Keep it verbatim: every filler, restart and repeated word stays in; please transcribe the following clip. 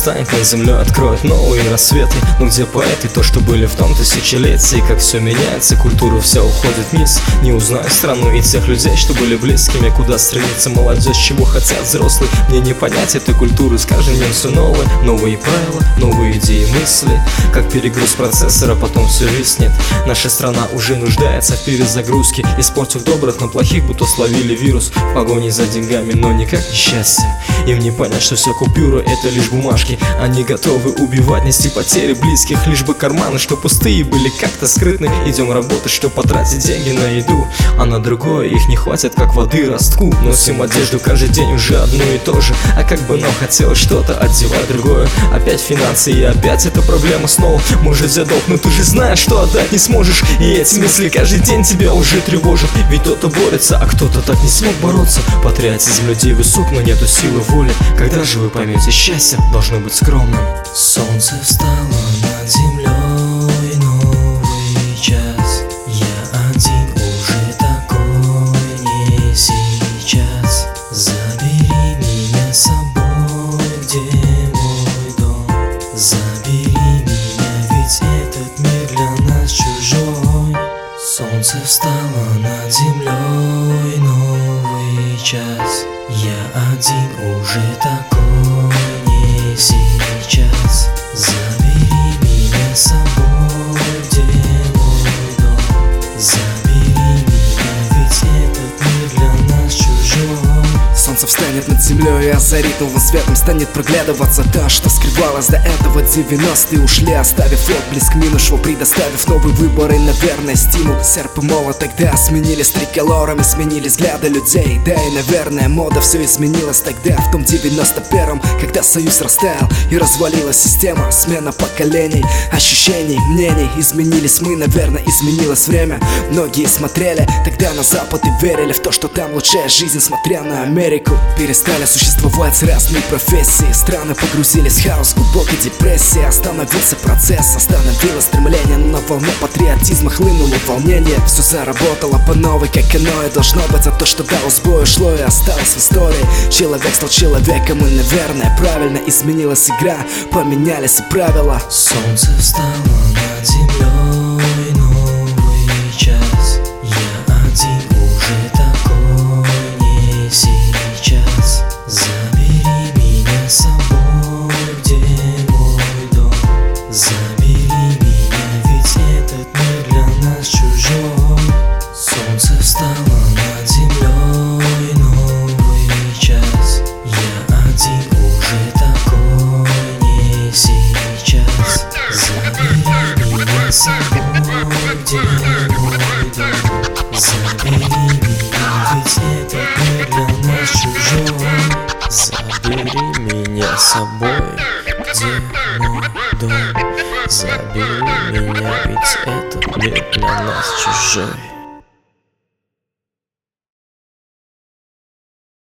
настанет, над землей откроет новые рассветы. Но где поэты, то, что были в том тысячелетии? Как все меняется, культура вся уходит вниз. Не узнаю страну и тех людей, что были близкими. Куда стремится молодежь, чего хотят взрослые? Мне не понять этой культуры, с каждым днем все новое. Новые правила, новые идеи, мысли. Как перегруз процессора, потом все виснет. Наша страна уже нуждается в перезагрузке. Испортив добрых на плохих, будто словили вирус. В погоне за деньгами, но никак не счастье. Им не понять, что все купюры — это лишь бумажки. Они готовы убивать, нести потери близких, лишь бы карманы, что пустые, были как-то скрытны. Идем работать, что потратить деньги на еду, а на другое их не хватит, как воды ростку. Носим одежду каждый день уже одно и то же. А как бы нам хотелось что-то одевать другое. Опять финансы и опять эта проблема снова. Может взять долг, но ты же знаешь, что отдать не сможешь. И эти мысли каждый день тебя уже тревожат. Ведь кто-то борется, а кто-то так не смог бороться. Патриотизм людей высок, но нету силы воли. Когда же вы поймете, счастье должно быть скромным? Солнце встало над землей, новый час. Я один уже такой не сейчас. Забери меня с собой, где мой дом. Забери меня, ведь этот мир для нас чужой. Солнце встало над землей, новый час. Я один уже такой не сейчас. Забери меня с собой, где мой дом. Забери меня, ведь этот мир для нас чужой. Солнце встанет над землей и озарит новым светом. Станет проглядываться то, что скрывалось до этого. Девяностые ушли, оставив отблеск минувшего, предоставив новый выбор и, наверное, стимул. Серп и молот тогда сменились триколорами, сменились взгляды людей. Да и, наверное, мода все изменилась тогда, в том девяносто первом, когда союз растаял и развалилась система. Смена поколений, ощущений, мнений. Изменились мы, наверное, изменилось время. Многие смотрели тогда на запад и верили в то, что там лучшая жизнь, смотря на Америку. Перестали существовать разные профессии. Страны погрузились в хаос, глубокой депрессии. Остановился процесс, остановилось стремление. Но на волне патриотизма хлынуло волнение. Все заработало по новой, как оно и должно быть. А то, что дало сбой, ушло и осталось в истории. Человек стал человеком, и, наверное, правильно изменилась игра. Поменялись и правила. Солнце встало над землей, новый час. Я один уже такой не сейчас. Забери меня с собой, где мой дом. Забери меня, ведь этот мир для нас чужой. Солнце встало над землей, новый час. Я один уже такой не сейчас. Забери меня с собой, где мой дом. Забери меня, ведь этот мир для нас чужой. Забери меня с собой, где мой дом. Забери меня, ведь этот мир для нас чужой.